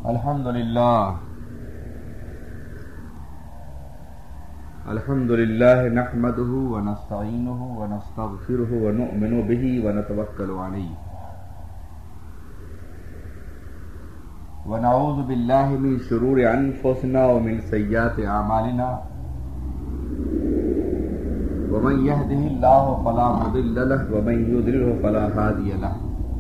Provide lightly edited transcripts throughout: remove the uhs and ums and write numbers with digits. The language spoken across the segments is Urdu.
الحمد لله نحمده ونستعينه ونستغفره ونؤمن به ونتوكل عليه ونعوذ بالله من شرور أنفسنا ومن سيئات أعمالنا ومن يهده الله فلا مضل له ومن يضلل فلا هادي له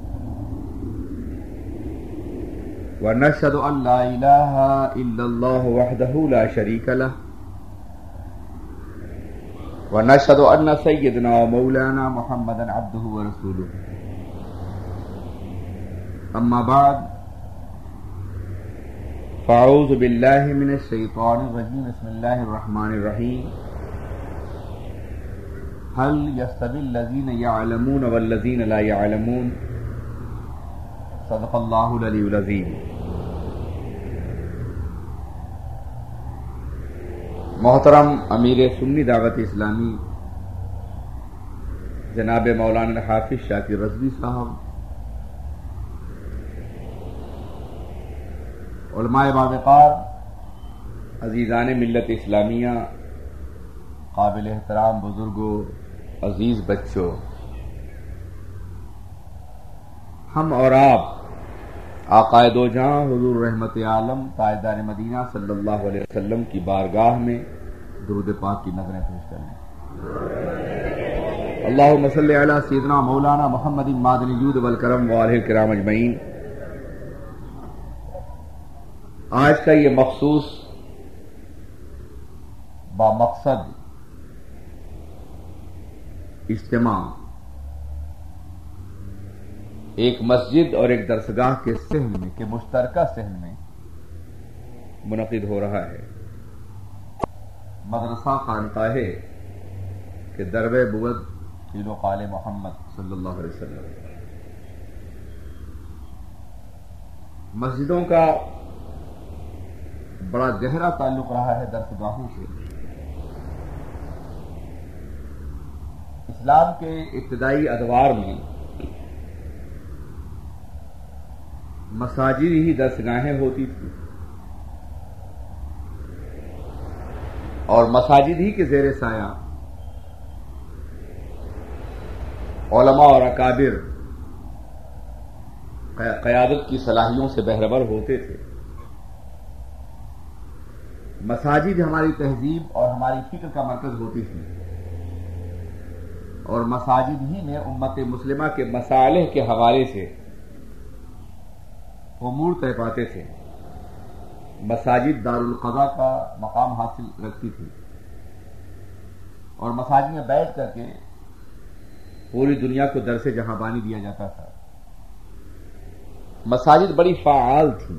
ونشهد أن لا إله إلا الله وحده لا شريك له ونشهد أن سيدنا ومولانا محمدا عبده ورسوله أما بعد فأعوذ بالله من الشيطان الرجيم بسم الله الرحمن الرحيم هل يستوي الذين يعلمون والذين لا يعلمون صدق الله العلي العظيم. محترم امیر سنی دعوت اسلامی جناب مولانا حافظ شاکر رضوی صاحب، علماء باوقار، عزیزان ملت اسلامیہ، قابل احترام بزرگوں، عزیز بچوں، ہم اور آپ آقائے دو جہاں حضور رحمت عالم تاجدار مدینہ صلی اللہ علیہ وسلم کی بارگاہ میں درود پاک کی نظریں پیش کر لیں. اللہم صلی علی سیدنا مولانا محمد معدن الجود والکرم وآلہ الکرام اجمعین. آج کا یہ مخصوص بامقصد اجتماع ایک مسجد اور ایک درسگاہ کے صحن میں کے مشترکہ صحن میں منعقد ہو رہا ہے. مدرسہ خانقاہ کے درب بود قیل و قال محمد صلی اللہ علیہ وسلم. مسجدوں کا بڑا گہرا تعلق رہا ہے درسگاہوں سے. اسلام کے ابتدائی ادوار میں مساجد ہی درسگاہیں ہوتی تھیں اور مساجد ہی کے زیر سایہ علماء اور اکابر قیادت کی صلاحیتوں سے بہربر ہوتے تھے. مساجد ہماری تہذیب اور ہماری فکر کا مرکز ہوتی تھی اور مساجد ہی میں امت مسلمہ کے مصالح کے حوالے سے امور طے پاتے تھے. مساجد دارالقضاء کا مقام حاصل رکھتی تھی اور مساجد میں بیٹھ کر کے پوری دنیا کو درس جہاں بانی دیا جاتا تھا. مساجد بڑی فعال تھی.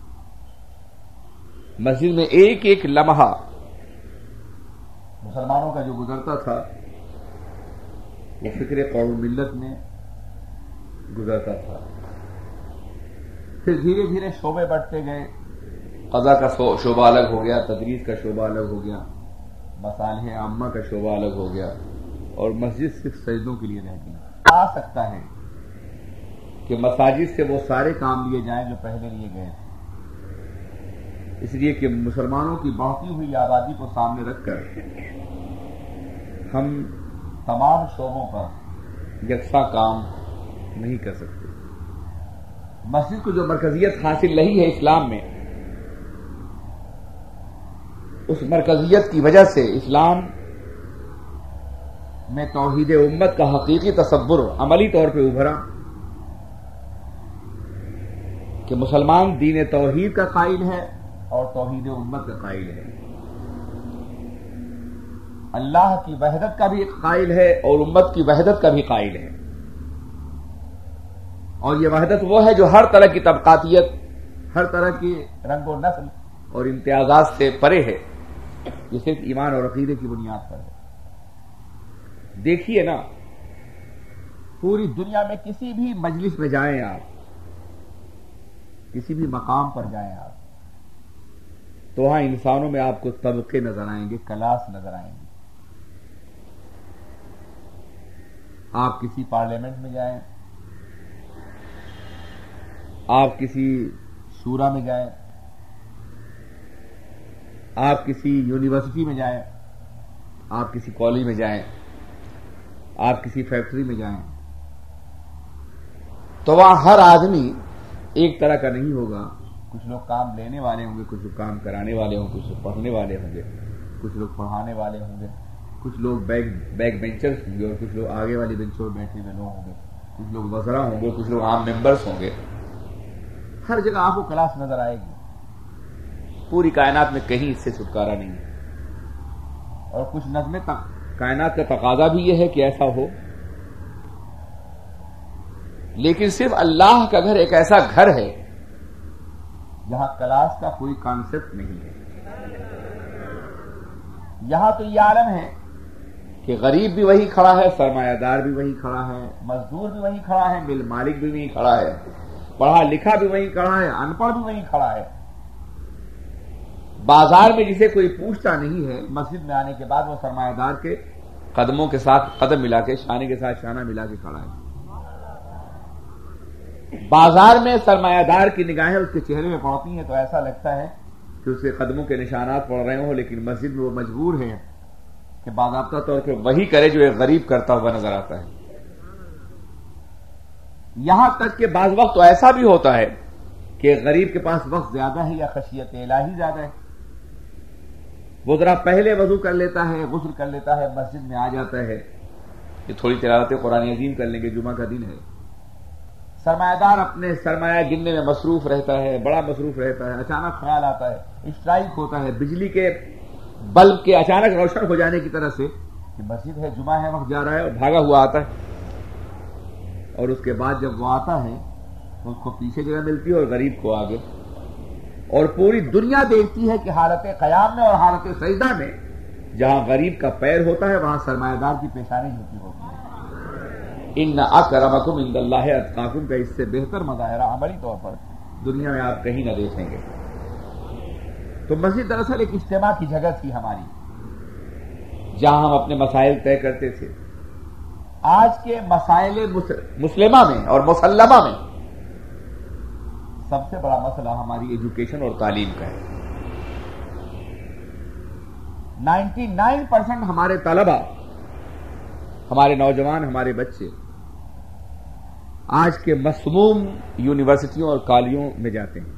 مسجد میں ایک ایک لمحہ مسلمانوں کا جو گزرتا تھا وہ فکر قوم ملت میں گزرتا تھا. پھر دھیرے دھیرے شعبے بڑھتے گئے. قضا کا شعبہ الگ ہو گیا، تدریس کا شعبہ الگ ہو گیا، مصالح عامہ کا شعبہ الگ ہو گیا اور مسجد صرف سجدوں کے لیے رہ گئی. آ سکتا ہے کہ مساجد سے وہ سارے کام لیے جائیں جو پہلے لیے گئے تھے، اس لیے کہ مسلمانوں کی بڑھتی ہوئی آبادی کو سامنے رکھ کر ہم تمام شعبوں پر یکساں کام نہیں کر سکتے. مسجد کو جو مرکزیت حاصل نہیں ہے اسلام میں، اس مرکزیت کی وجہ سے اسلام میں توحید امت کا حقیقی تصور عملی طور پہ ابھرا کہ مسلمان دین توحید کا قائل ہے اور توحید امت کا قائل ہے. اللہ کی وحدت کا بھی قائل ہے اور امت کی وحدت کا بھی قائل ہے. اور یہ وحدت وہ ہے جو ہر طرح کی طبقاتیت، ہر طرح کی رنگ و نسل اور امتیازات سے پرے ہے. یہ صرف ایمان اور عقیدے کی بنیاد پر ہے. دیکھیے نا، پوری دنیا میں کسی بھی مجلس میں جائیں آپ، کسی بھی مقام پر جائیں آپ، تو وہاں انسانوں میں آپ کو طبقے نظر آئیں گے، کلاس نظر آئیں گے. آپ کسی پارلیمنٹ میں جائیں، آپ کسی شورا میں جائیں، آپ کسی یونیورسٹی میں جائیں، آپ کسی کالج میں جائیں، آپ کسی فیکٹری میں جائیں، تو وہاں ہر آدمی ایک طرح کا نہیں ہوگا. کچھ لوگ کام لینے والے ہوں گے، کچھ لوگ کام کرانے والے ہوں گے، کچھ لوگ پڑھنے والے ہوں گے، کچھ لوگ پڑھانے والے ہوں گے، کچھ لوگ بیک بینچرز ہوں گے اور کچھ لوگ آگے والی بینچ پر بیٹھے ہوئے لوگ ہوں گے، کچھ لوگ وزراء ہوں گے، کچھ لوگ عام ممبرس ہوں گے. ہر جگہ آپ کو کلاس نظر آئے گی. پوری کائنات میں کہیں اس سے چھٹکارا نہیں ہے. اور کچھ نظمیں کائنات کا تقاضا بھی یہ ہے کہ ایسا ہو، لیکن صرف اللہ کا گھر ایک ایسا گھر ہے جہاں کلاس کا کوئی کانسیپٹ نہیں ہے. یہاں تو یہ عالم ہے کہ غریب بھی وہی کھڑا ہے، سرمایہ دار بھی وہی کھڑا ہے، مزدور بھی وہی کھڑا ہے، مل مالک بھی وہی کھڑا ہے، پڑھا لکھا بھی وہی کھڑا ہے، ان پڑھ بھی وہی کھڑا ہے. بازار میں جسے کوئی پوچھتا نہیں ہے، مسجد میں آنے کے بعد وہ سرمایہ دار کے قدموں کے ساتھ قدم ملا کے، شانے کے ساتھ شانہ ملا کے کھڑا ہے. بازار میں سرمایہ دار کی نگاہیں اس کے چہرے میں پڑتی ہیں تو ایسا لگتا ہے کہ اس کے قدموں کے نشانات پڑ رہے ہوں، لیکن مسجد میں وہ مجبور ہے کہ باضابطہ طور پہ وہی کرے جو ایک غریب کرتا ہوا نظر آتا ہے. یہاں تک کہ بعض وقت تو ایسا بھی ہوتا ہے کہ غریب کے پاس وقت زیادہ ہے یا خشیت الہی زیادہ ہے، وہ ذرا پہلے وضو کر لیتا ہے، غسل کر لیتا ہے، مسجد میں آ جاتا ہے کہ تھوڑی تلاوت قرآن عظیم کر لیں گے، جمعہ کا دن ہے. سرمایہ دار اپنے سرمایہ گننے میں مصروف رہتا ہے، بڑا مصروف رہتا ہے. اچانک خیال آتا ہے، اسٹرائک ہوتا ہے بجلی کے بلب کے اچانک روشن ہو جانے کی طرح سے کہ مسجد ہے، جمعہ ہے، وقت جا رہا ہے، اور بھاگا ہوا آتا ہے. اور اس کے بعد جب وہ آتا ہے تو اس کو پیچھے جگہ ملتی ہے اور غریب کو آگے. اور پوری دنیا دیکھتی ہے کہ حالت قیام میں اور حالت سجدہ میں جہاں غریب کا پیر ہوتا ہے وہاں سرمایہ دار کی پیشانی جھکی ہوتی ہے. ان اکرمکم عند اللہ اتقاکم کا اس سے بہتر مظاہرہ عملی طور پر دنیا میں آپ کہیں نہ دیکھیں گے. تو مسجد دراصل ایک اجتماع کی جگہ تھی ہماری، جہاں ہم اپنے مسائل طے کرتے تھے. آج کے مسائل مسلمہ میں اور مسلمہ میں سب سے بڑا مسئلہ ہماری ایجوکیشن اور تعلیم کا ہے. 99% ہمارے طلبہ، ہمارے نوجوان، ہمارے بچے آج کے مسموم یونیورسٹیوں اور کالجوں میں جاتے ہیں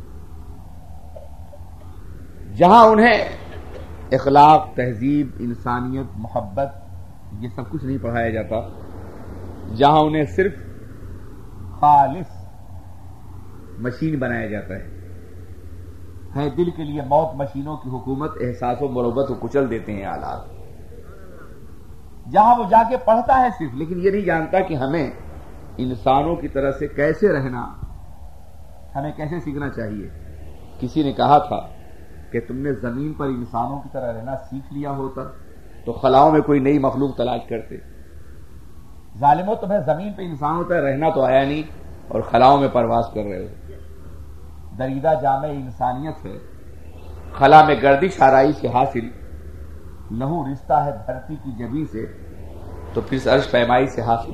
جہاں انہیں اخلاق، تہذیب، انسانیت، محبت یہ سب کچھ نہیں پڑھایا جاتا، جہاں انہیں صرف خالص مشین بنایا جاتا ہے دل کے لیے موت. مشینوں کی حکومت احساس و مروت کو کچل دیتے ہیں آلات. جہاں وہ جا کے پڑھتا ہے صرف، لیکن یہ نہیں جانتا کہ ہمیں انسانوں کی طرح سے کیسے رہنا، ہمیں کیسے سیکھنا چاہیے. کسی نے کہا تھا کہ تم نے زمین پر انسانوں کی طرح رہنا سیکھ لیا ہوتا تو خلاؤں میں کوئی نئی مخلوق تلاش کرتے. ظالموں، تمہیں زمین پہ انسانوں کی طرح رہنا تو آیا نہیں اور خلاؤں میں پرواز کر رہے ہو. دریدہ جامع انسانیت ہے، خلا میں گردش آرائی سے حاصل، لہو رشتہ ہے دھرتی کی جبی سے تو پھر عرش پیمائی سے حاصل.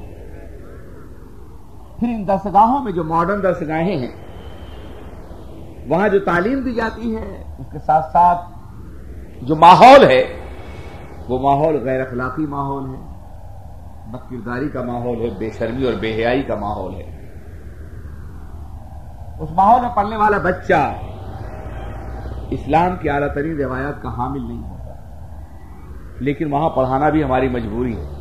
پھر ان درسگاہوں میں جو ماڈرن درسگاہیں ہیں وہاں جو تعلیم دی جاتی ہے اس کے ساتھ ساتھ جو ماحول ہے وہ ماحول غیر اخلاقی ماحول ہے، بد کرداری کا ماحول ہے، بے شرمی اور بے حیائی کا ماحول ہے. اس ماحول میں پڑھنے والا بچہ اسلام کی اعلیٰ ترین روایات کا حامل نہیں ہوتا، لیکن وہاں پڑھانا بھی ہماری مجبوری ہے.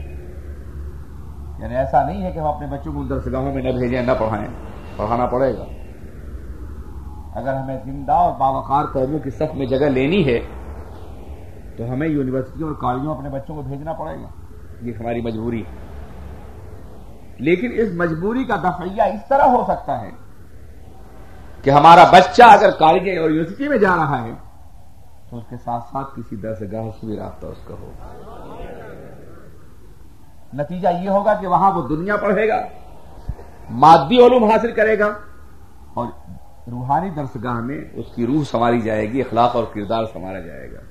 یعنی ایسا نہیں ہے کہ ہم اپنے بچوں کو ان درسگاہوں میں نہ بھیجیں، نہ پڑھائیں، پڑھانا پڑے گا. اگر ہمیں زندہ اور باوقار قوموں کی صف میں جگہ لینی ہے تو ہمیں یونیورسٹیوں اور کالجوں میں اپنے بچوں کو بھیجنا پڑے گا. یہ ہماری مجبوری ہے. لیکن اس مجبوری کا دفعیہ اس طرح ہو سکتا ہے کہ ہمارا بچہ اگر کالج اور یونیورسٹی میں جا رہا ہے تو اس کے ساتھ ساتھ کسی درسگاہ سے بھی رابطہ اس کا ہو. نتیجہ یہ ہوگا کہ وہاں وہ دنیا پڑھے گا، مادی علوم حاصل کرے گا، اور روحانی درسگاہ میں اس کی روح سنواری جائے گی، اخلاق اور کردار سنوارا جائے گا.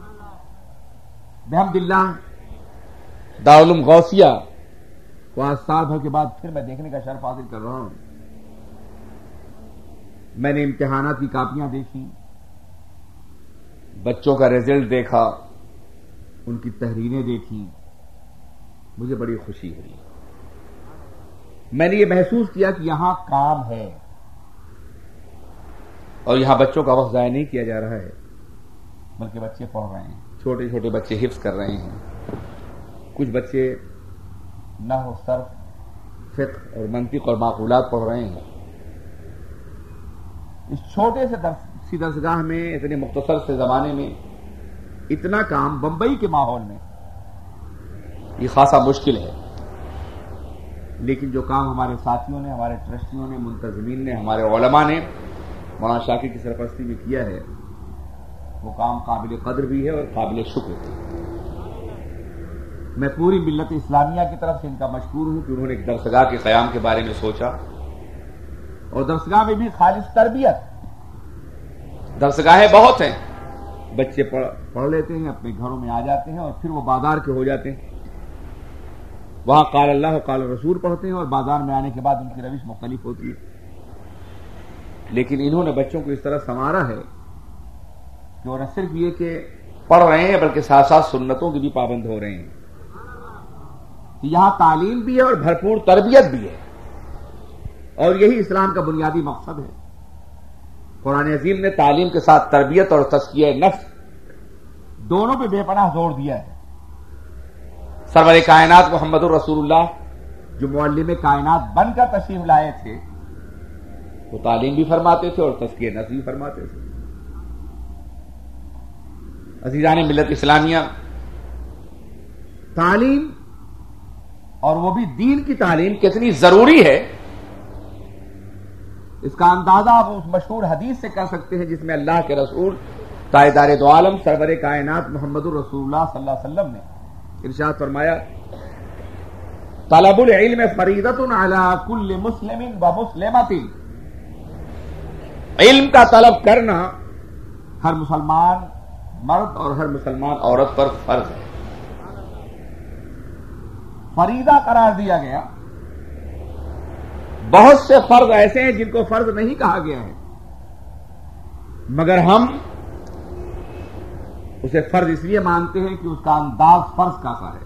بحمداللہ دارالعلوم غوثیہ کو آج سال بھر کے بعد پھر میں دیکھنے کا شرف حاصل کر رہا ہوں. میں نے امتحانات کی کاپیاں دیکھی، بچوں کا رزلٹ دیکھا، ان کی تحریریں دیکھی، مجھے بڑی خوشی ہوئی۔ میں نے یہ محسوس کیا کہ یہاں کام ہے اور یہاں بچوں کا وقت ضائع نہیں کیا جا رہا ہے، بلکہ بچے پڑھ رہے ہیں، چھوٹے چھوٹے بچے حفظ کر رہے ہیں، کچھ بچے نحو، صرف، فقہ اور منطق اور معقولات پڑھ رہے ہیں۔ اس چھوٹے سے درسگاہ میں، اتنے مختصر سے زمانے میں اتنا کام بمبئی کے ماحول میں یہ خاصا مشکل ہے، لیکن جو کام ہمارے ساتھیوں نے، ہمارے ٹرسٹیوں نے، منتظمین نے، ہمارے علماء نے مولانا شاکر کی سرپرستی میں کیا ہے، وہ کام قابل قدر بھی ہے اور قابل شکر ہے۔ میں پوری ملت اسلامیہ کی طرف سے ان کا مشکور ہوں کہ انہوں نے ایک درسگاہ کے قیام کے بارے میں سوچا، اور درسگاہ میں بھی خالص تربیت۔ درسگاہیں بہت ہیں، بچے پڑھ لیتے ہیں، اپنے گھروں میں آ جاتے ہیں اور پھر وہ بازار کے ہو جاتے ہیں، وہاں قال اللہ و قال رسول پڑھتے ہیں، اور بازار میں آنے کے بعد ان کی روش مختلف ہوتی ہے۔ لیکن انہوں نے بچوں کو اس طرح سنوارا ہے کہ وہ نہ صرف یہ کہ پڑھ رہے ہیں بلکہ ساتھ ساتھ سنتوں کی بھی پابند ہو رہے ہیں۔ یہاں تعلیم بھی ہے اور بھرپور تربیت بھی ہے، اور یہی اسلام کا بنیادی مقصد ہے۔ قرآن عظیم نے تعلیم کے ساتھ تربیت اور تزکیہ نفس دونوں پہ بے پناہ زور دیا ہے۔ سرور کائنات محمد الرسول اللہ جو معلم کائنات بن کر تشریف لائے تھے، وہ تعلیم بھی فرماتے تھے اور تزکیہ نفس بھی فرماتے تھے۔ عزیزان ملت اسلامیہ، تعلیم اور وہ بھی دین کی تعلیم کتنی ضروری ہے، اس کا اندازہ آپ اس مشہور حدیث سے کر سکتے ہیں جس میں اللہ کے رسول تاجدار دو عالم سرور کائنات محمد الرسول اللہ صلی اللہ علیہ وسلم نے ارشاد فرمایا، طلب العلم فریضۃ علی کل مسلم و مسلمۃ، علم کا طلب کرنا ہر مسلمان مرد اور ہر مسلمان عورت پر فرض ہے، فریضہ قرار دیا گیا۔ بہت سے فرض ایسے ہیں جن کو فرض نہیں کہا گیا ہے، مگر ہم اسے فرض اس لیے مانتے ہیں کہ اس کا انداز فرض کا سا ہے،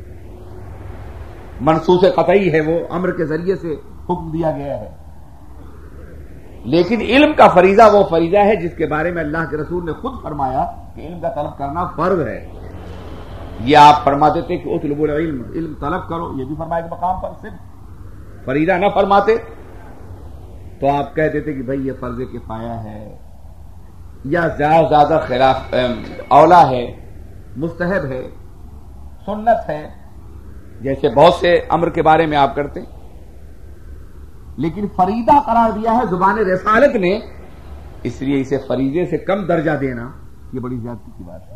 منصوص قطعی ہے، وہ امر کے ذریعے سے حکم دیا گیا ہے۔ لیکن علم کا فریضہ وہ فریضہ ہے جس کے بارے میں اللہ کے رسول نے خود فرمایا کہ علم کا طلب کرنا فرض ہے۔ یہ آپ فرماتے تھے کہ اطلبوا العلم، علم طلب کرو، یہ بھی فرمایا کہ مقام پر صرف فریضہ نہ فرماتے تو آپ کہہ دیتے کہ بھئی یہ فرض کفایہ ہے یا زیادہ زیادہ خلاف اولا ہے، مستحب ہے، سنت ہے، جیسے بہت سے امر کے بارے میں آپ کرتے ہیں۔ لیکن فریضہ قرار دیا ہے زبان رسالت نے، اس لیے اسے فریضے سے کم درجہ دینا یہ بڑی زیادتی کی بات ہے۔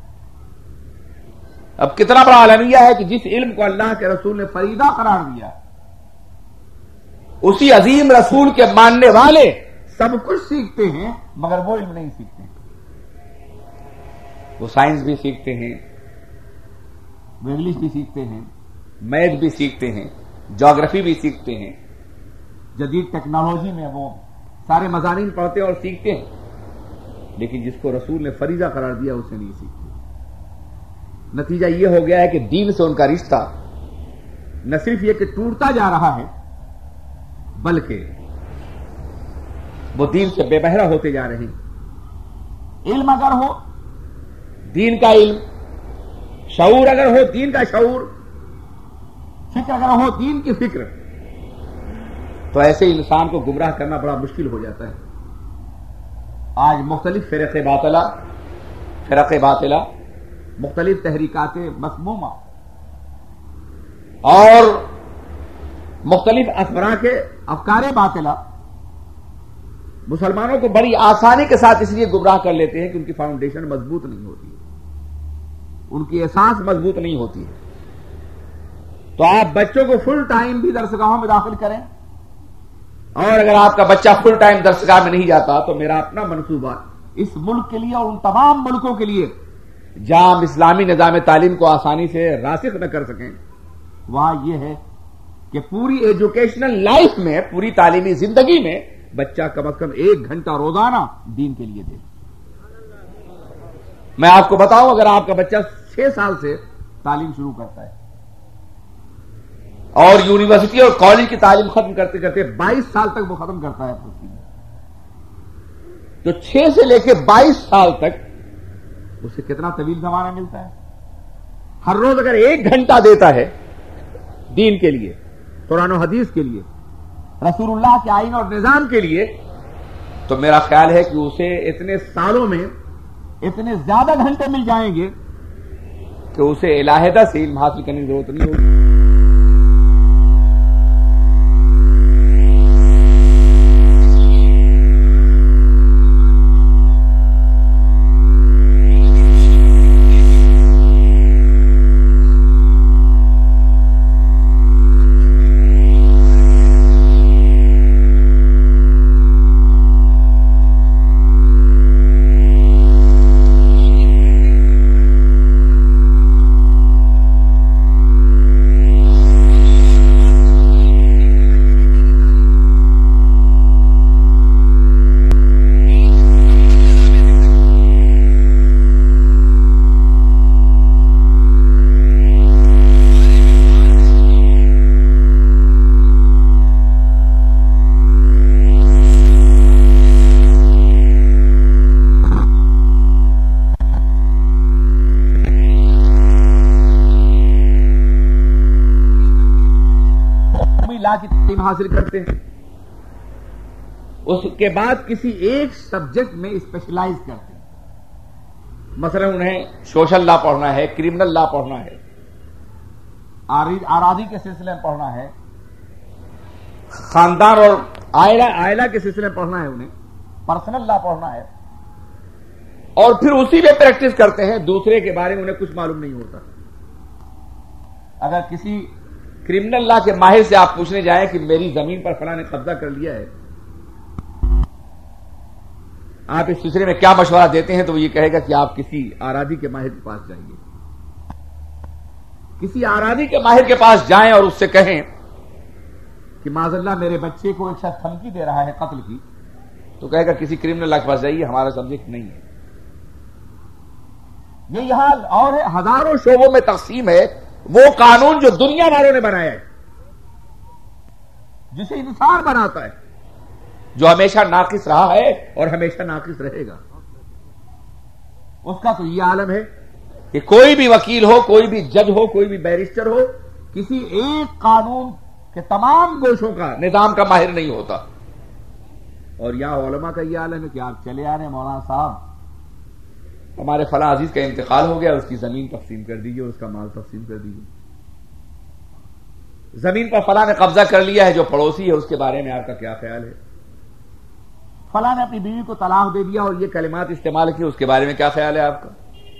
اب کتنا بڑا المیہ ہے کہ جس علم کو اللہ کے رسول نے فریضہ قرار دیا، اسی عظیم رسول کے ماننے والے سب کچھ سیکھتے ہیں مگر وہ علم نہیں سیکھتے، وہ سائنس بھی سیکھتے ہیں، وہ انگلش بھی سیکھتے ہیں، میتھ بھی سیکھتے ہیں، جغرافی بھی سیکھتے ہیں، جدید ٹیکنالوجی میں وہ سارے مضامین پڑھتے اور سیکھتے ہیں، لیکن جس کو رسول نے فریضہ قرار دیا اسے نہیں سیکھتے۔ نتیجہ یہ ہو گیا ہے کہ دین سے ان کا رشتہ نہ صرف یہ کہ ٹوٹتا جا رہا ہے بلکہ وہ دین سے بے بہرہ ہوتے جا رہے ہیں۔ علم اگر ہو، دین کا علم، شعور اگر ہو، دین کا شعور، فکر اگر ہو، دین کی فکر، تو ایسے انسان کو گمراہ کرنا بڑا مشکل ہو جاتا ہے۔ آج مختلف فرق باطلہ، مختلف تحریکات مسمومہ اور مختلف افکار باطلہ مسلمانوں کو بڑی آسانی کے ساتھ اس لیے گمراہ کر لیتے ہیں کہ ان کی فاؤنڈیشن مضبوط نہیں ہوتی ہے، ان کی اساس مضبوط نہیں ہوتی ہے۔ تو آپ بچوں کو فل ٹائم بھی درسگاہوں میں داخل کریں، اور اگر آپ کا بچہ فل ٹائم درسگاہ میں نہیں جاتا تو میرا اپنا منصوبہ اس ملک کے لیے اور ان تمام ملکوں کے لیے جہاں ہم اسلامی نظام تعلیم کو آسانی سے راسخ نہ کر سکیں، وہاں یہ ہے کہ پوری ایجوکیشنل لائف میں، پوری تعلیمی زندگی میں بچہ کم از کم 1 گھنٹہ روزانہ دین کے لیے دے. میں آپ کو بتاؤں، اگر آپ کا بچہ 6 سال سے تعلیم شروع کرتا ہے اور یونیورسٹی اور کالج کی تعلیم ختم کرتے کرتے 22 سال تک وہ ختم کرتا ہے اپنی، تو 6 سے لے کے 22 سال تک اسے کتنا طویل زمانہ ملتا ہے. ہر روز اگر 1 گھنٹہ دیتا ہے دین کے لیے، قرآن و حدیث کے لیے، رسول اللہ کے آئین اور نظام کے لیے، تو میرا خیال ہے کہ اسے اتنے سالوں میں اتنے زیادہ گھنٹے مل جائیں گے کہ اسے علیحدہ سے علم حاصل کرنے کی ضرورت نہیں ہوگی. کی تعلیم حاصل کرتے ہیں، اس کے بعد کسی ایک سبجیکٹ میں اسپیشلائز کرتے ہیں. مثلا انہیں سوشل لا پڑھنا ہے، کرمنل لا پڑھنا ہے، اراضی کے سلسلے میں پڑھنا ہے، خاندان اور آئلہ کے سلسلے میں پڑھنا ہے، انہیں پرسنل لا پڑھنا ہے، اور پھر اسی میں پریکٹس کرتے ہیں. دوسرے کے بارے میں انہیں کچھ معلوم نہیں ہوتا. اگر کسی کرمنل لا کے ماہر سے آپ پوچھنے جائیں کہ میری زمین پر فلاں نے قبضہ کر لیا ہے، آپ اس سلسلے میں کیا مشورہ دیتے ہیں، تو وہ یہ کہے گا کہ آپ کسی اراضی کے ماہر کے پاس جائیے. کسی اراضی کے ماہر کے پاس جائیں اور اس سے کہیں کہ معاذ اللہ میرے بچے کو ایک شخص دھمکی دے رہا ہے قتل کی، تو کہے گا کسی کرمنل لا کے پاس جائیے، ہمارا سبجیکٹ نہیں ہے. یہ یہاں اور ہزاروں شعبوں میں تقسیم ہے. وہ قانون جو دنیا والوں نے بنایا ہے، جسے انسان بناتا ہے، جو ہمیشہ ناقص رہا ہے اور ہمیشہ ناقص رہے گا، اس کا تو یہ عالم ہے کہ کوئی بھی وکیل ہو، کوئی بھی جج ہو، کوئی بھی بیرسٹر ہو، کسی ایک قانون کے تمام گوشوں کا، نظام کا ماہر نہیں ہوتا. اور یہاں علماء کا یہ عالم ہے کہ آپ چلے آ رہے ہیں، مولانا صاحب ہمارے فلاں عزیز کا انتقال ہو گیا، اس کی زمین تقسیم کر دیجیے، اس کا مال تقسیم کر دیجیے. زمین پر فلاں نے قبضہ کر لیا ہے، جو پڑوسی ہے اس کے بارے میں آپ کا کیا خیال ہے؟ فلاں نے اپنی بیوی کو طلاق دے دیا اور یہ کلمات استعمال کیے، اس کے بارے میں کیا خیال ہے آپ کا؟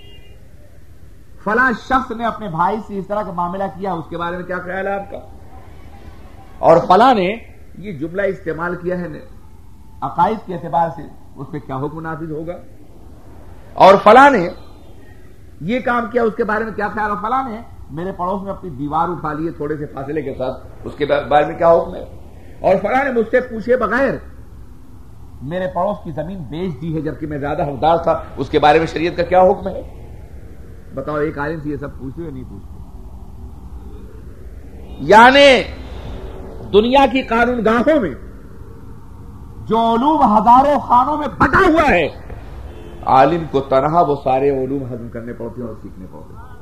فلاں شخص نے اپنے بھائی سے اس طرح کا معاملہ کیا، اس کے بارے میں کیا خیال ہے آپ کا؟ اور فلاں نے یہ جملہ استعمال کیا ہے عقائد کے اعتبار سے، اس پہ کیا حکم نافذ ہوگا؟ اور فلاں نے یہ کام کیا، اس کے بارے میں کیا خیال ہے؟ فلاں نے میرے پڑوس میں اپنی دیوار اٹھا لی ہے تھوڑے سے فاصلے کے ساتھ، اس کے بارے میں کیا حکم ہے؟ اور فلاں نے مجھ سے پوچھے بغیر میرے پڑوس کی زمین بیچ دی ہے جبکہ میں زیادہ حقدار تھا، اس کے بارے میں شریعت کا کیا حکم ہے؟ بتاؤ، ایک عالم سے یہ سب پوچھتے یا نہیں پوچھتے؟ یعنی دنیا کی قانون گاہوں میں جو علوم ہزاروں خانوں میں بٹا ہوا ہے، عالم کو تنہا وہ سارے علوم ہضم کرنے پڑتے ہیں اور سیکھنے پڑتے ہیں.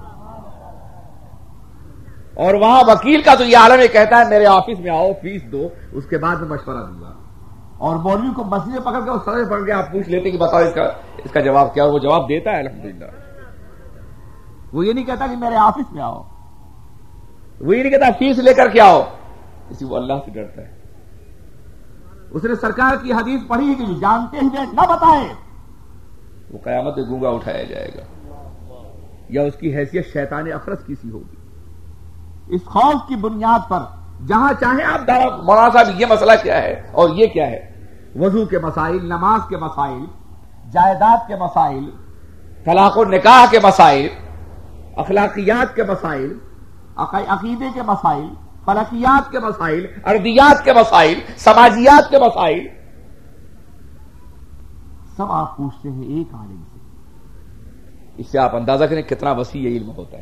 اور وہاں وکیل کا تو یہ عالم یہ کہتا ہے میرے آفس میں آؤ، فیس دو، اس کے بعد میں مشورہ دوں گا. اور مولوی کو مسئلے پکڑ کے سرے پکڑ کے آپ پوچھ لیتے کہ بتاؤ اس کا جواب کیا، وہ جواب دیتا ہے الحمدللہ. وہ یہ نہیں کہتا کہ میرے آفس میں آؤ، وہ یہ نہیں کہتا فیس لے کر کے آؤ، اسی وہ اللہ سے ڈرتا ہے. اس نے سرکار کی حدیث پڑھی کہ جو جانتے ہوئے نہ بتائے وہ قیامت میں گونگا اٹھایا جائے گا، یا اس کی حیثیت شیطان اخرس کی سی ہوگی. اس خوف کی بنیاد پر جہاں چاہیں آپ دعویٰ، مولانا صاحب یہ مسئلہ کیا ہے اور یہ کیا ہے، وضو کے مسائل، نماز کے مسائل، جائیداد کے مسائل، طلاق و نکاح کے مسائل، اخلاقیات کے مسائل، عقیدے کے مسائل، فلکیات کے مسائل، ارضیات کے مسائل، سماجیات کے مسائل، سب آپ پوچھتے ہیں ایک عالم سے. اس سے آپ اندازہ کریں کتنا وسیع یہ علم ہوتا ہے.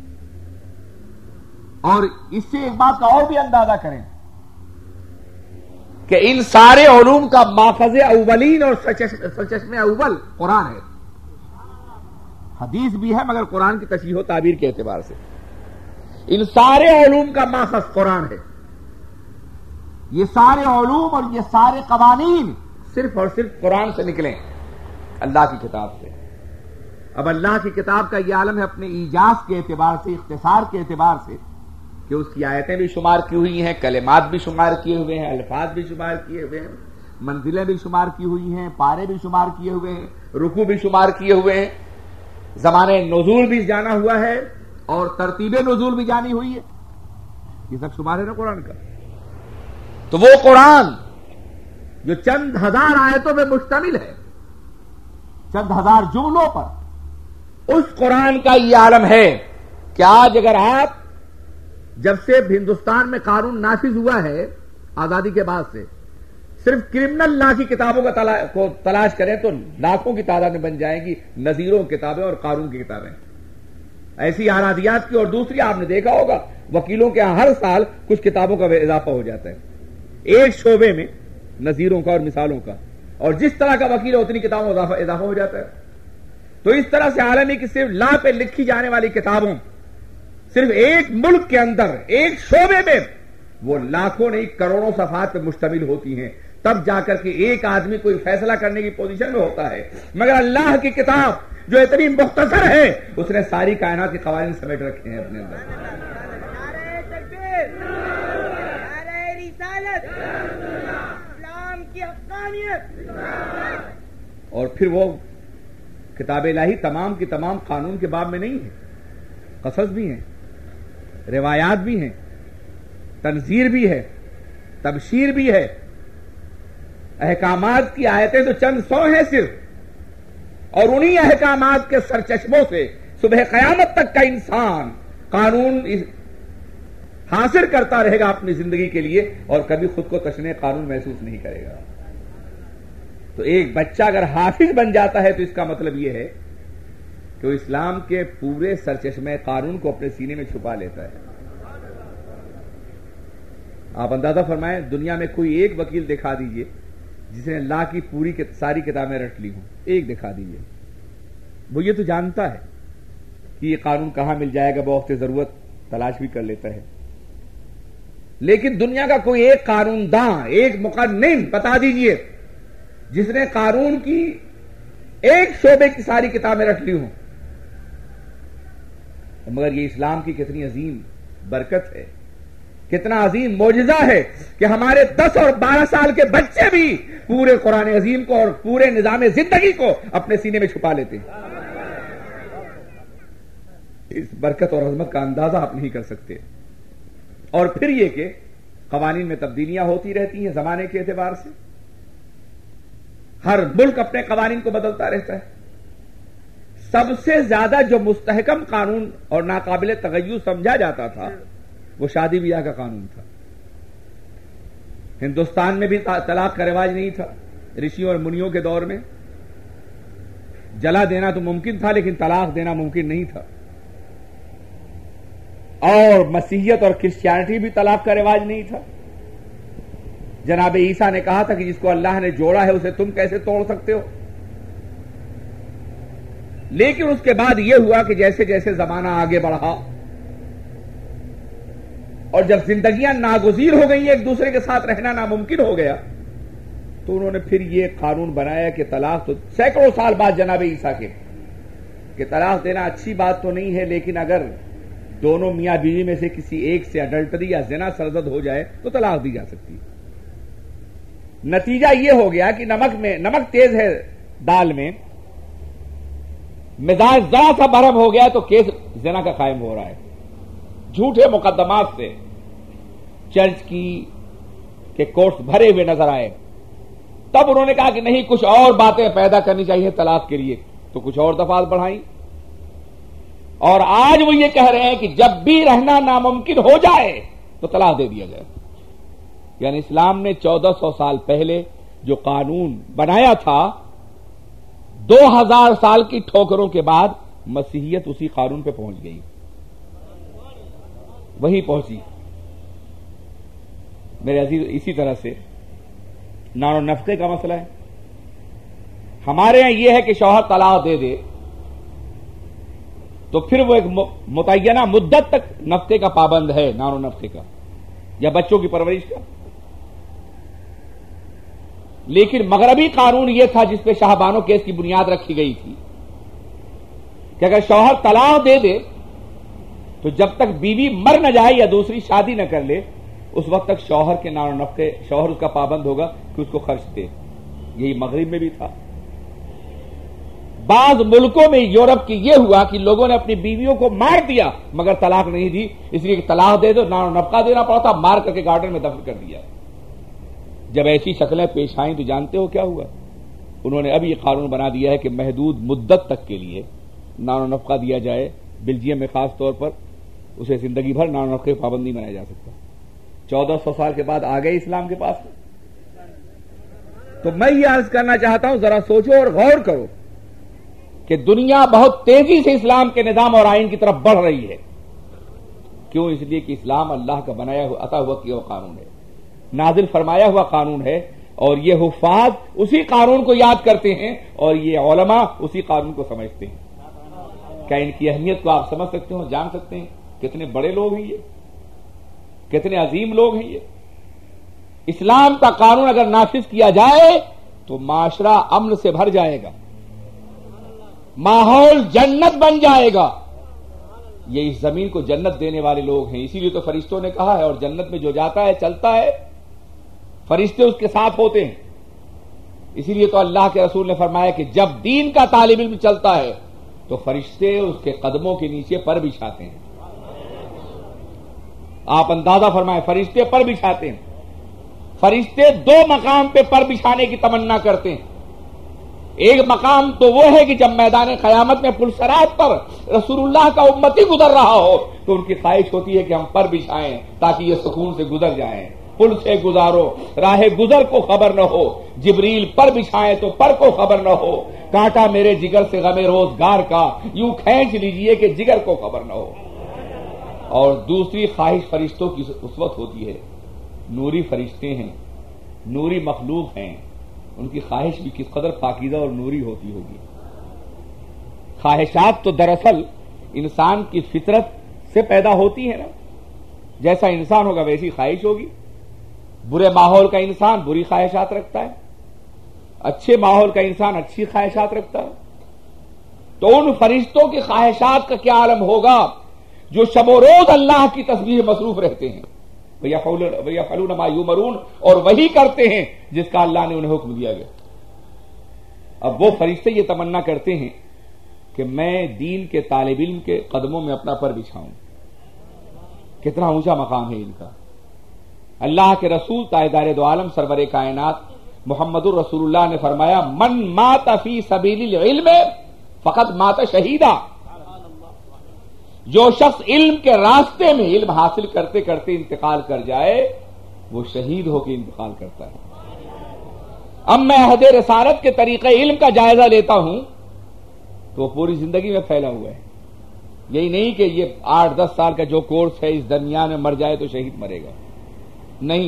اور اس سے ایک بات کا اور بھی اندازہ کریں کہ ان سارے علوم کا ماخذ اولین اور سرچشمہ اول قرآن ہے. حدیث بھی ہے مگر قرآن کی تشریح و تعبیر کے اعتبار سے ان سارے علوم کا ماخذ قرآن ہے. یہ سارے علوم اور یہ سارے قوانین صرف اور صرف قرآن سے نکلیں، اللہ کی کتاب سے. اب اللہ کی کتاب کا یہ عالم ہے اپنے ایجاز کے اعتبار سے، اختصار کے اعتبار سے، کہ اس کی آیتیں بھی شمار کی ہوئی ہیں، کلمات بھی شمار کیے ہوئے ہیں، الفاظ بھی شمار کیے ہوئے ہیں، منزلیں بھی شمار کی ہوئی ہیں، پارے بھی شمار کیے ہوئے ہیں، رکوع بھی شمار کیے ہوئے ہیں، زمانے نزول بھی جانا ہوا ہے اور ترتیب نزول بھی جانی ہوئی ہے. یہ سب شمار ہے نا قرآن کا. تو وہ قرآن جو چند ہزار آیتوں میں مشتمل ہے، چند ہزار جملوں پر، اس قرآن کا یہ عالم ہے کہ آج اگر آپ جب سے ہندوستان میں قانون نافذ ہوا ہے آزادی کے بعد سے، صرف کرمنل لا کی کتابوں کو تلاش کریں تو لاکھوں کی تعداد میں بن جائیں گی نظیروں کتابیں اور قانون کی کتابیں. ایسی آرادیات کی. اور دوسری آپ نے دیکھا ہوگا وکیلوں کے ہر سال کچھ کتابوں کا اضافہ ہو جاتا ہے ایک شعبے میں، نظیروں کا اور مثالوں کا، اور جس طرح کا وکیل ہے اتنی کتابوں کا اضافہ ہو جاتا ہے. تو اس طرح سے عالمی کی صرف لا پہ لکھی جانے والی کتابوں صرف ایک ملک کے اندر ایک شعبے میں وہ لاکھوں نہیں کروڑوں صفحات پہ مشتمل ہوتی ہیں. تب جا کر کے ایک آدمی کوئی فیصلہ کرنے کی پوزیشن میں ہوتا ہے. مگر اللہ کی کتاب جو اتنی مختصر ہے اس نے ساری کائنات کے قوانین سمیٹ رکھے ہیں اپنے اندر. نعرہ تکبیر، نعرہ رسالت، اسلام کی حقانیت. اور پھر وہ کتاب الہی تمام کی تمام قانون کے باب میں نہیں ہے، قصص بھی ہیں، روایات بھی ہیں، تنذیر بھی ہے، تبشیر بھی ہے. احکامات کی آیتیں تو چند سو ہیں صرف، اور انہی احکامات کے سرچشموں سے صبح قیامت تک کا انسان قانون حاصل کرتا رہے گا اپنی زندگی کے لیے اور کبھی خود کو تشنیع قانون محسوس نہیں کرے گا. تو ایک بچہ اگر حافظ بن جاتا ہے تو اس کا مطلب یہ ہے کہ وہ اسلام کے پورے سرچشمہ قانون کو اپنے سینے میں چھپا لیتا ہے. آپ اندازہ فرمائیں دنیا میں کوئی ایک وکیل دکھا دیجئے جس نے لا کی پوری ساری کتابیں رٹ لی ہوں، ایک دکھا دیجئے. وہ یہ تو جانتا ہے کہ یہ قانون کہاں مل جائے گا، بوقت ضرورت تلاش بھی کر لیتا ہے. لیکن دنیا کا کوئی ایک قانون داں، ایک مقنن بتا دیجئے جس نے قانون کی ایک شعبے کی ساری کتابیں رکھ لی ہوں. مگر یہ اسلام کی کتنی عظیم برکت ہے، کتنا عظیم معجزہ ہے کہ ہمارے 10 اور 12 سال کے بچے بھی پورے قرآن عظیم کو اور پورے نظام زندگی کو اپنے سینے میں چھپا لیتے ہیں. اس برکت اور عظمت کا اندازہ آپ نہیں کر سکتے. اور پھر یہ کہ قوانین میں تبدیلیاں ہوتی رہتی ہیں زمانے کے اعتبار سے، ہر ملک اپنے قوانین کو بدلتا رہتا ہے. سب سے زیادہ جو مستحکم قانون اور ناقابل تغیر سمجھا جاتا تھا وہ شادی بیاہ کا قانون تھا. ہندوستان میں بھی طلاق کا رواج نہیں تھا. رشیوں اور منیوں کے دور میں جلا دینا تو ممکن تھا لیکن طلاق دینا ممکن نہیں تھا. اور مسیحیت اور کرسچینٹی بھی طلاق کا رواج نہیں تھا. جناب عیسیٰ نے کہا تھا کہ جس کو اللہ نے جوڑا ہے اسے تم کیسے توڑ سکتے ہو. لیکن اس کے بعد یہ ہوا کہ جیسے جیسے زمانہ آگے بڑھا اور جب زندگیاں ناگزیر ہو گئی، ایک دوسرے کے ساتھ رہنا ناممکن ہو گیا، تو انہوں نے پھر یہ قانون بنایا کہ طلاق تو سینکڑوں سال بعد جناب عیسیٰ کے کہ طلاق دینا اچھی بات تو نہیں ہے، لیکن اگر دونوں میاں بیوی میں سے کسی ایک سے اڈلٹری یا زنا سرزد ہو جائے تو طلاق دی جا سکتی ہے. نتیجہ یہ ہو گیا کہ نمک تیز ہے دال میں، مزاج ذرا سا برہم ہو گیا تو کیس زنا کا قائم ہو رہا ہے. جھوٹے مقدمات سے چرچ کی کے کورٹس بھرے ہوئے نظر آئے. تب انہوں نے کہا کہ نہیں، کچھ اور باتیں پیدا کرنی چاہیے طلاق کے لیے، تو کچھ اور دفعات بڑھائیں. اور آج وہ یہ کہہ رہے ہیں کہ جب بھی رہنا ناممکن ہو جائے تو طلاق دے دیا جائے. یعنی اسلام نے 1400 سال پہلے جو قانون بنایا تھا 2000 سال کی ٹھوکروں کے بعد مسیحیت اسی قانون پہ پہنچ گئی، وہی پہنچی میرے عزیز۔ اسی طرح سے نان و نفقے کا مسئلہ ہے، ہمارے یہاں یہ ہے کہ شوہر طلاق دے دے تو پھر وہ ایک متعینہ مدت تک نفقے کا پابند ہے، نان و نفقے کا یا بچوں کی پرورش کا۔ لیکن مغربی قانون یہ تھا جس پہ شاہ بانو کیس کی بنیاد رکھی گئی تھی کہ اگر شوہر طلاق دے دے تو جب تک بیوی مر نہ جائے یا دوسری شادی نہ کر لے اس وقت تک شوہر کے نان و نفقے شوہر اس کا پابند ہوگا کہ اس کو خرچ دے۔ یہی مغرب میں بھی تھا۔ بعض ملکوں میں یورپ کی یہ ہوا کہ لوگوں نے اپنی بیویوں کو مار دیا مگر طلاق نہیں دی، اس لیے کہ طلاق دے دو نان و نفقہ دینا پڑتا، مار کر کے گارڈن میں دفن کر دیا۔ جب ایسی شکلیں پیش آئیں تو جانتے ہو کیا ہوا؟ انہوں نے اب یہ قانون بنا دیا ہے کہ محدود مدت تک کے لیے نان و نفقہ دیا جائے۔ بلجیم میں خاص طور پر اسے زندگی بھر نان و نفقے پابند نہیں بنایا جا سکتا۔ 1400 سال کے بعد آ گئے اسلام کے پاس۔ تو میں یہ عرض کرنا چاہتا ہوں، ذرا سوچو اور غور کرو کہ دنیا بہت تیزی سے اسلام کے نظام اور آئین کی طرف بڑھ رہی ہے۔ کیوں؟ اس لیے کہ اسلام اللہ کا بنایا ہوا عطا ہوا کیا قانون ہے، نازل فرمایا ہوا قانون ہے، اور یہ حفاظ اسی قانون کو یاد کرتے ہیں اور یہ علماء اسی قانون کو سمجھتے ہیں۔ کیا ان کی اہمیت کو آپ سمجھ سکتے ہو، جان سکتے ہیں؟ کتنے بڑے لوگ ہیں یہ، کتنے عظیم لوگ ہیں یہ۔ اسلام کا قانون اگر نافذ کیا جائے تو معاشرہ امن سے بھر جائے گا، ماحول جنت بن جائے گا۔ یہ اس زمین کو جنت دینے والے لوگ ہیں، اسی لیے تو فرشتوں نے کہا ہے، اور جنت میں جو جاتا ہے چلتا ہے فرشتے اس کے ساتھ ہوتے ہیں۔ اسی لیے تو اللہ کے رسول نے فرمایا کہ جب دین کا طالب علم چلتا ہے تو فرشتے اس کے قدموں کے نیچے پر بچھاتے ہیں۔ آپ اندازہ فرمائیں، فرشتے پر بچھاتے ہیں۔ فرشتے 2 مقام پہ پر بچھانے کی تمنا کرتے ہیں۔ ایک مقام تو وہ ہے کہ جب میدان قیامت میں پلسرات پر رسول اللہ کا امتی گزر رہا ہو تو ان کی خواہش ہوتی ہے کہ ہم پر بچھائیں تاکہ یہ سکون سے گزر جائیں۔ پل سے گزارو راہ گزر کو خبر نہ ہو، جبریل پر بچھائیں تو پر کو خبر نہ ہو، کانٹا میرے جگر سے غم روزگار کا یوں کھینچ لیجئے کہ جگر کو خبر نہ ہو۔ اور دوسری خواہش فرشتوں کی اس وقت ہوتی ہے، نوری فرشتے ہیں، نوری مخلوق ہیں، ان کی خواہش بھی کس قدر پاکیزہ اور نوری ہوتی ہوگی۔ خواہشات تو دراصل انسان کی فطرت سے پیدا ہوتی ہے نا، جیسا انسان ہوگا ویسی خواہش ہوگی۔ برے ماحول کا انسان بری خواہشات رکھتا ہے، اچھے ماحول کا انسان اچھی خواہشات رکھتا ہے۔ تو ان فرشتوں کی خواہشات کا کیا عالم ہوگا جو شب و روز اللہ کی تسبیح مصروف رہتے ہیں، وَيَفْعَلُونَ مَا يُؤْمَرُونَ، اور وہی کرتے ہیں جس کا اللہ نے انہیں حکم دیا گیا۔ اب وہ فرشتے یہ تمنا کرتے ہیں کہ میں دین کے طالب علم کے قدموں میں اپنا پر بچھاؤں۔ کتنا اونچا مقام ہے ان کا۔ اللہ کے رسول تاجدار دو عالم سرور کائنات محمد الرسول اللہ نے فرمایا، من مات فی سبیل العلم فقط مات شہیدا۔ جو شخص علم کے راستے میں علم حاصل کرتے کرتے انتقال کر جائے وہ شہید ہو کے انتقال کرتا ہے۔ اب میں عہد رسالت کے طریقہ علم کا جائزہ لیتا ہوں تو وہ پوری زندگی میں پھیلا ہوا ہے۔ یہی نہیں کہ یہ 8-10 سال کا جو کورس ہے اس درمیان میں مر جائے تو شہید مرے گا، نہیں،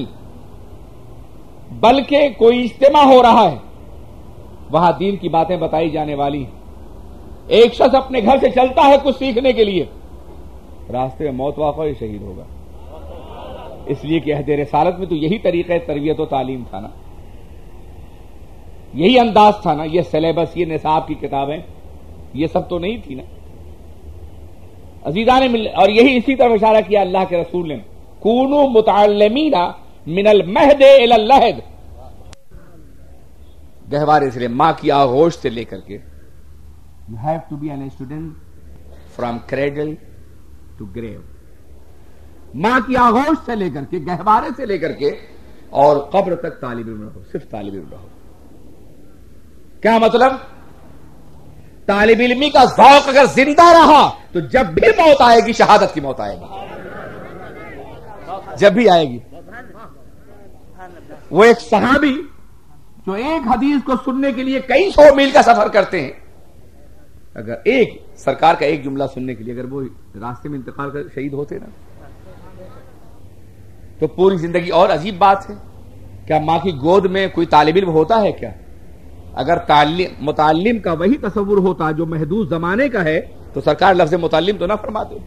بلکہ کوئی اجتماع ہو رہا ہے وہاں دین کی باتیں بتائی جانے والی ہیں۔ ایک شخص اپنے گھر سے چلتا ہے کچھ سیکھنے کے لیے، راستے میں موت واقع ہو شہید ہوگا۔ اس لیے کہ عہد رسالت میں تو یہی طریقہ تربیت و تعلیم تھا نا، یہی انداز تھا نا، یہ سلیبس، یہ نصاب کی کتابیں، یہ سب تو نہیں تھی نا عزیزان۔ اور یہی اسی طرح اشارہ کیا اللہ کے رسول نے، کونوا متعلمین من المہد الی اللحد، گہوارے سے ماں کی آغوش سے لے کر کے You have to be an student from cradle to grave، ماں کی آغوش سے لے کر کے، گہوارے سے لے کر کے اور قبر تک طالب علم رہو، صرف طالب علم رہو۔ کیا مطلب؟ طالب علمی کا ذوق اگر زندہ رہا تو جب بھی موت آئے گی شہادت کی موت آئے گی، جب بھی آئے گی۔ وہ ایک صحابی جو ایک حدیث کو سننے کے لیے کئی 100 میل کا سفر کرتے ہیں، اگر ایک سرکار کا ایک جملہ سننے کے لیے اگر وہ راستے میں انتقال کر شہید ہوتے نا تو پوری زندگی۔ اور عجیب بات ہے، کیا ماں کی گود میں کوئی طالب علم ہوتا ہے کیا؟ اگر متعلم کا وہی تصور ہوتا جو محدود زمانے کا ہے تو سرکار لفظ متعلم تو نہ فرماتے۔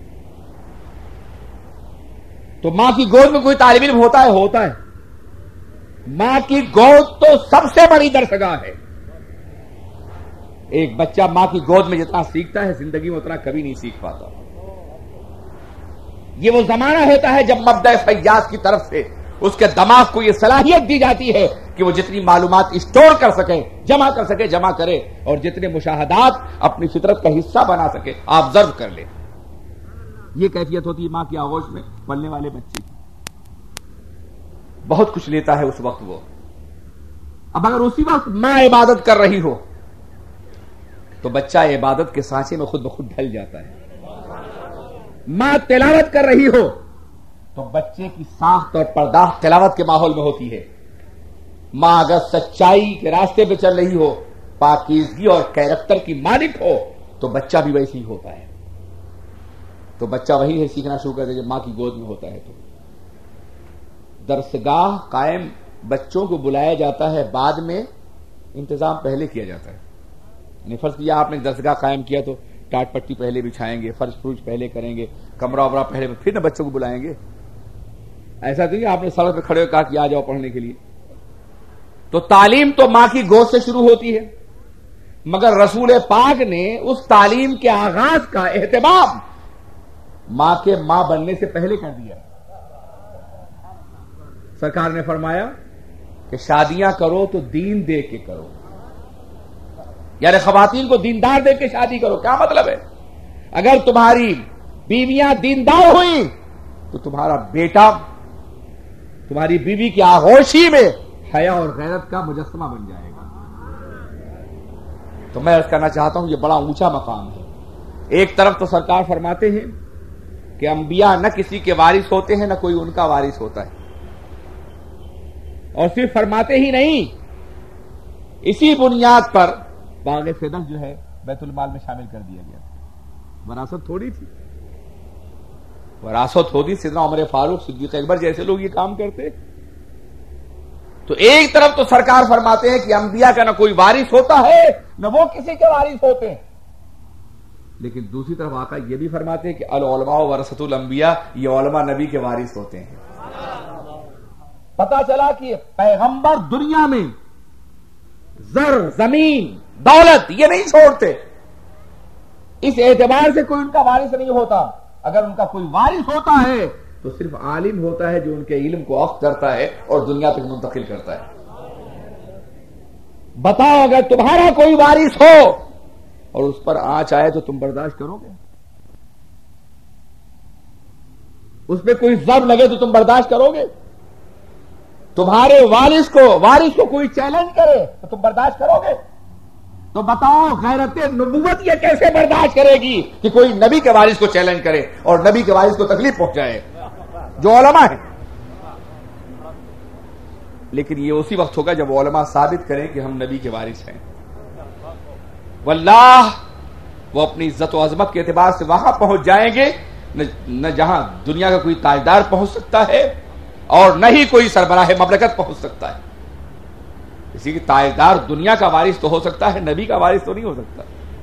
تو ماں کی گود میں کوئی طالب علم ہوتا ہے؟ ہوتا ہے۔ ماں کی گود تو سب سے بڑی درسگاہ ہے۔ ایک بچہ ماں کی گود میں جتنا سیکھتا ہے زندگی میں اتنا کبھی نہیں سیکھ پاتا۔ یہ وہ زمانہ ہوتا ہے جب مبدأ فیاض کی طرف سے اس کے دماغ کو یہ صلاحیت دی جاتی ہے کہ وہ جتنی معلومات اسٹور کر سکے، جمع کر سکے، جمع کرے، اور جتنے مشاہدات اپنی فطرت کا حصہ بنا سکے، آبزرو کر لے۔ یہ کیفیت ہوتی ہے ماں کی آغوش میں پلنے والے بچے کی۔ بہت کچھ لیتا ہے اس وقت وہ۔ اب اگر اسی وقت ماں عبادت کر رہی ہو تو بچہ عبادت کے سانچے میں خود بخود ڈھل جاتا ہے۔ ماں تلاوت کر رہی ہو تو بچے کی ساخت اور پرداخت تلاوت کے ماحول میں ہوتی ہے۔ ماں اگر سچائی کے راستے پہ چل رہی ہو، پاکیزگی اور کیریکٹر کی مالک ہو تو بچہ بھی ویسے ہی ہوتا ہے۔ تو بچہ وہی ہے سیکھنا شروع کر دے جب ماں کی گود میں ہوتا ہے۔ تو درسگاہ قائم بچوں کو بلایا جاتا ہے، بعد میں انتظام پہلے کیا جاتا ہے۔ یعنی فرض کیا آپ نے درسگاہ قائم کیا تو ٹاٹ پٹی پہلے بچھائیں گے، فرش فروش پہلے کریں گے، کمرہ ومرہ پہلے، پھر نہ بچوں کو بلائیں گے۔ ایسا تو نہیں آپ نے سڑک پہ کھڑے ہوئے کہا کہ آ جاؤ پڑھنے کے لیے۔ تو تعلیم تو ماں کی گود سے شروع ہوتی ہے، مگر رسول پاک نے اس تعلیم کے آغاز کا اہتمام ماں کے ماں بننے سے پہلے کر دیا۔ سرکار نے فرمایا کہ شادیاں کرو تو دین دے کے کرو، یعنی خواتین کو دیندار دے کے شادی کرو۔ کیا مطلب ہے؟ اگر تمہاری بیویاں دیندار ہوئیں تو تمہارا بیٹا تمہاری بیوی کی آغوشی میں حیا اور غیرت کا مجسمہ بن جائے گا۔ تو میں عرض کرنا چاہتا ہوں یہ بڑا اونچا مقام ہے۔ ایک طرف تو سرکار فرماتے ہیں کہ انبیاء نہ کسی کے وارث ہوتے ہیں نہ کوئی ان کا وارث ہوتا ہے، اور صرف فرماتے ہی نہیں، اسی بنیاد پر باغ فدق جو ہے بیت المال میں شامل کر دیا گیا۔ وراثت تھوڑی تھی، وراثت ہوتی سیدنا عمر فاروق، صدیق اکبر جیسے لوگ یہ کام کرتے۔ تو ایک طرف تو سرکار فرماتے ہیں کہ انبیاء کا نہ کوئی وارث ہوتا ہے نہ وہ کسی کے وارث ہوتے ہیں، لیکن دوسری طرف آقا یہ بھی فرماتے ہیں کہ العلماء ورثۃ الانبیاء، یہ علماء نبی کے وارث ہوتے ہیں۔ پتا چلا کہ پیغمبر دنیا میں زر، زمین، دولت یہ نہیں چھوڑتے، اس اعتبار سے کوئی ان کا وارث نہیں ہوتا۔ اگر ان کا کوئی وارث ہوتا ہے تو صرف عالم ہوتا ہے جو ان کے علم کو اخذ کرتا ہے اور دنیا تک منتقل کرتا ہے۔ بتاؤ اگر تمہارا کوئی وارث ہو اور اس پر آنچ آئے تو تم برداشت کرو گے؟ اس پہ کوئی ضرب لگے تو تم برداشت کرو گے؟ تمہارے وارث کو کوئی چیلنج کرے تو تم برداشت کرو گے؟ تو بتاؤ غیرت نبوت یہ کیسے برداشت کرے گی کہ کوئی نبی کے وارث کو چیلنج کرے اور نبی کے وارث کو تکلیف پہنچائے جو علماء ہیں؟ لیکن یہ اسی وقت ہوگا جب علماء ثابت کریں کہ ہم نبی کے وارث ہیں۔ واللہ وہ اپنی عزت و عظمت کے اعتبار سے وہاں پہنچ جائیں گے نہ جہاں دنیا کا کوئی تاجدار پہنچ سکتا ہے اور نہ ہی کوئی سربراہ مملکت پہنچ سکتا ہے۔ اسی کی تاجدار دنیا کا وارث تو ہو سکتا ہے، نبی کا وارث تو نہیں ہو سکتا۔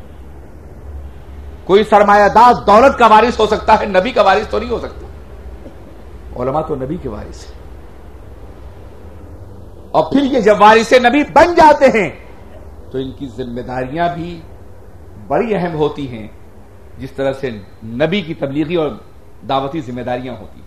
کوئی سرمایہ دار دولت کا وارث ہو سکتا ہے، نبی کا وارث تو نہیں ہو سکتا۔ علماء تو نبی کے وارث ہیں، اور پھر یہ جب وارث نبی بن جاتے ہیں تو ان کی ذمہ داریاں بھی بڑی اہم ہوتی ہیں، جس طرح سے نبی کی تبلیغی اور دعوتی ذمہ داریاں ہوتی ہیں۔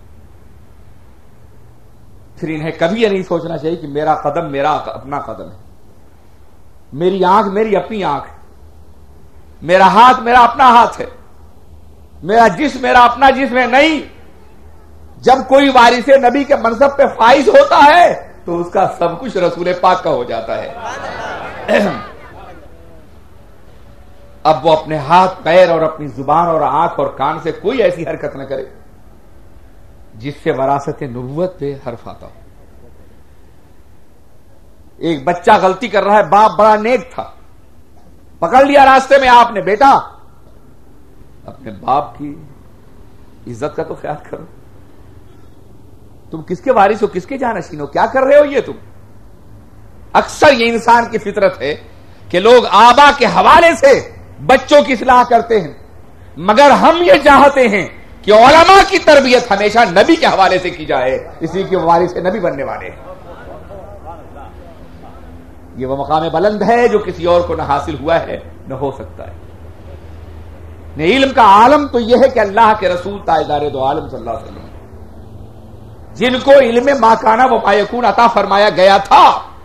پھر انہیں کبھی یہ نہیں سوچنا چاہیے کہ میرا قدم میرا اپنا قدم ہے، میری آنکھ میری اپنی آنکھ ہے، میرا ہاتھ میرا اپنا ہاتھ ہے، میرا جسم میرا اپنا جسم ہے۔ نہیں، جب کوئی وارث نبی کے منصب پہ فائز ہوتا ہے تو اس کا سب کچھ رسول پاک کا ہو جاتا ہے۔ اب وہ اپنے ہاتھ پیر اور اپنی زبان اور آنکھ اور کان سے کوئی ایسی حرکت نہ کرے جس سے وراثت نبوت پہ حرف آتا ہو۔ ایک بچہ غلطی کر رہا ہے، باپ بڑا نیک تھا، پکڑ لیا راستے میں آپ نے، بیٹا اپنے باپ کی عزت کا تو خیال کرو، تم کس کے وارث ہو، کس کے جانشین ہو، کیا کر رہے ہو یہ تم؟ اکثر یہ انسان کی فطرت ہے کہ لوگ آبا کے حوالے سے بچوں کی اصلاح کرتے ہیں، مگر ہم یہ چاہتے ہیں کہ علماء کی تربیت ہمیشہ نبی کے حوالے سے کی جائے، اسی کے وارث نبی بننے والے ہیں۔ یہ وہ مقام بلند ہے جو کسی اور کو نہ حاصل ہوا ہے نہ ہو سکتا ہے۔ علم کا عالم تو یہ ہے کہ اللہ کے رسول تاجدار دو عالم صلی اللہ علیہ وسلم جن کو علم ما کان و ما یکون عطا فرمایا گیا تھا،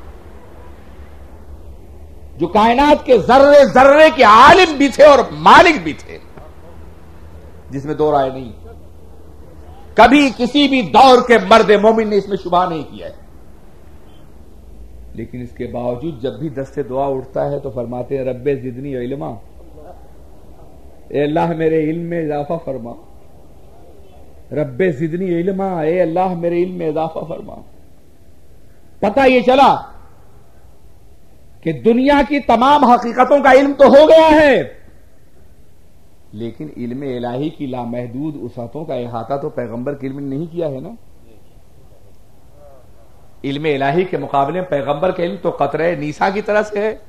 جو کائنات کے ذرے ذرے کے عالم بھی تھے اور مالک بھی تھے، جس میں دو رائے نہیں، کبھی کسی بھی دور کے مرد مومن نے اس میں شبہ نہیں کیا ہے، لیکن اس کے باوجود جب بھی دست دعا اٹھتا ہے تو فرماتے ہیں رب زدنی علما، اے اللہ میرے علم میں اضافہ فرما، رب زدنی علما، اے اللہ میرے علم میں اضافہ فرما۔ پتہ یہ چلا کہ دنیا کی تمام حقیقتوں کا علم تو ہو گیا ہے، لیکن علم الہی کی لامحدود وسعتوں کا احاطہ تو پیغمبر کے علم نے نہیں کیا ہے نا۔ علم الہی کے مقابلے میں پیغمبر کا علم تو قطرہ نیسا کی طرح سے ہے،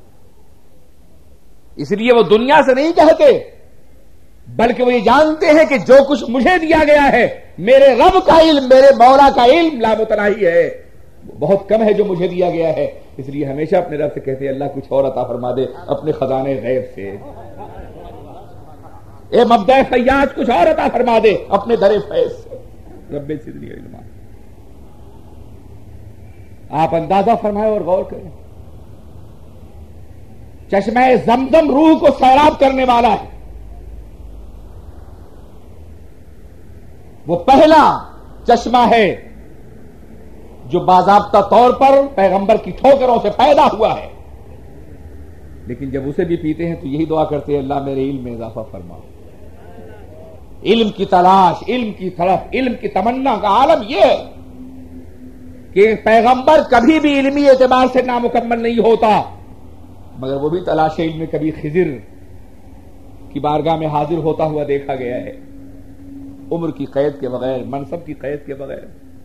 اس لیے وہ دنیا سے نہیں کہتے، بلکہ وہ یہ جانتے ہیں کہ جو کچھ مجھے دیا گیا ہے، میرے رب کا علم، میرے مولا کا علم لامتناہی ہے، بہت کم ہے جو مجھے دیا گیا ہے، اس لیے ہمیشہ اپنے رب سے کہتے ہیں اللہ کچھ اور عطا فرما دے اپنے خزانے غیب سے، اے مبدأ فیاض کچھ اور عطا فرما دے اپنے در فیض سے، رب زدنی علما۔ آپ اندازہ فرمائے اور غور کریں، چشمہ زمزم روح کو سیراب کرنے والا ہے، وہ پہلا چشمہ ہے جو باضابطہ طور پر پیغمبر کی ٹھوکروں سے پیدا ہوا ہے، لیکن جب اسے بھی پیتے ہیں تو یہی دعا کرتے ہیں اللہ میرے علم میں اضافہ فرما۔ علم کی تلاش، علم کی طرف، علم کی تمنا کا عالم یہ ہے کہ پیغمبر کبھی بھی علمی اعتبار سے نامکمل نہیں ہوتا، مگر وہ بھی تلاش علم میں کبھی خضر کی بارگاہ میں حاضر ہوتا ہوا دیکھا گیا ہے، عمر کی قید کے بغیر، منصب کی قید کے بغیر۔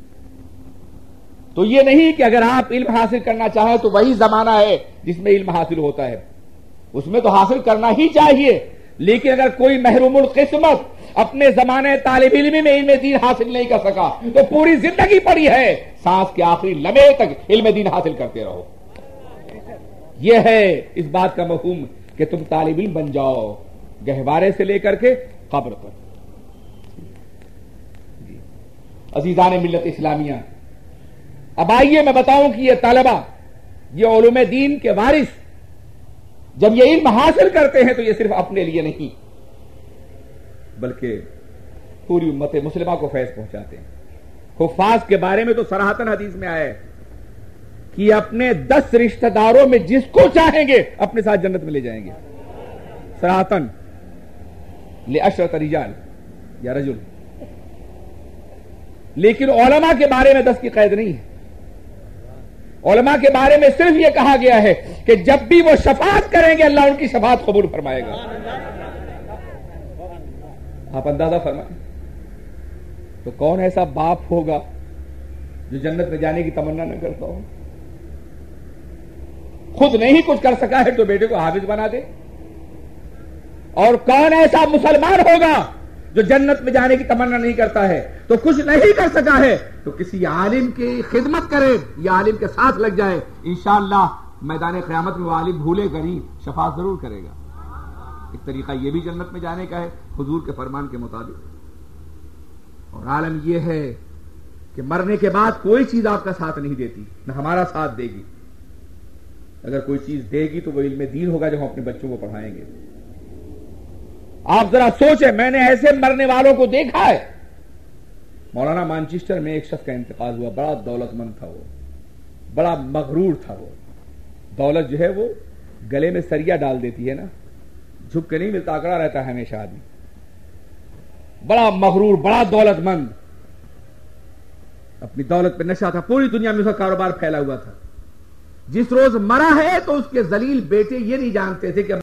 تو یہ نہیں کہ اگر آپ علم حاصل کرنا چاہیں تو وہی زمانہ ہے جس میں علم حاصل ہوتا ہے، اس میں تو حاصل کرنا ہی چاہیے، لیکن اگر کوئی محروم القسمت اپنے زمانے طالب علم میں علم دین حاصل نہیں کر سکا تو پوری زندگی پڑی ہے سانس کے آخری لمحے تک علم دین حاصل کرتے رہو۔ یہ ہے اس بات کا مفہوم کہ تم طالب علم بن جاؤ گہوارے سے لے کر کے قبر تک۔ عزیزان ملت اسلامیہ، اب آئیے میں بتاؤں کہ یہ طلبہ، یہ علوم دین کے وارث جب یہ علم حاصل کرتے ہیں تو یہ صرف اپنے لیے نہیں بلکہ پوری امت مسلمہ کو فیض پہنچاتے ہیں۔ حفاظ کے بارے میں تو صراحتاً حدیث میں آیا ہے کہ اپنے 10 رشتہ داروں میں جس کو چاہیں گے اپنے ساتھ جنت میں لے جائیں گے، صراحتاً ل10 رجال یا رجل۔ لیکن علماء کے بارے میں 10 کی قید نہیں ہے، علماء کے بارے میں صرف یہ کہا گیا ہے کہ جب بھی وہ شفاعت کریں گے اللہ ان کی شفاعت قبول فرمائے گا۔ آپ اندازہ فرمائیں تو کون ایسا باپ ہوگا جو جنت میں جانے کی تمنا نہ کرتا ہو؟ خود نہیں کچھ کر سکا ہے تو بیٹے کو حافظ بنا دے، اور کون ایسا مسلمان ہوگا جو جنت میں جانے کی تمنا نہیں کرتا ہے تو کچھ نہیں کر سکا ہے تو کسی عالم کی خدمت کرے یا عالم کے ساتھ لگ جائے، انشاءاللہ میدان قیامت میں وہ عالم بھولے گا نہیں، شفاعت ضرور کرے گا۔ ایک طریقہ یہ بھی جنت میں جانے کا ہے حضور کے فرمان کے مطابق۔ اور عالم یہ ہے کہ مرنے کے بعد کوئی چیز آپ کا ساتھ نہیں دیتی، نہ ہمارا ساتھ دے گی۔ اگر کوئی چیز دے گی تو وہ علم دین ہوگا جو ہم اپنے بچوں کو پڑھائیں گے۔ آپ ذرا سوچیں، میں نے ایسے مرنے والوں کو دیکھا ہے۔ مولانا مانچسٹر میں ایک شخص کا انتقال ہوا، بڑا دولت مند تھا، وہ بڑا مغرور تھا۔ وہ دولت جو ہے وہ گلے میں سریا ڈال دیتی ہے نا، جھک کے نہیں ملتا، اکڑا رہتا ہے ہمیشہ آدمی۔ بڑا مغرور، بڑا دولت مند، اپنی دولت پہ نشہ تھا، پوری دنیا میں اس کا کاروبار پھیلا ہوا تھا۔ جس روز مرا ہے تو اس کے ذلیل بیٹے یہ نہیں جانتے تھے کہ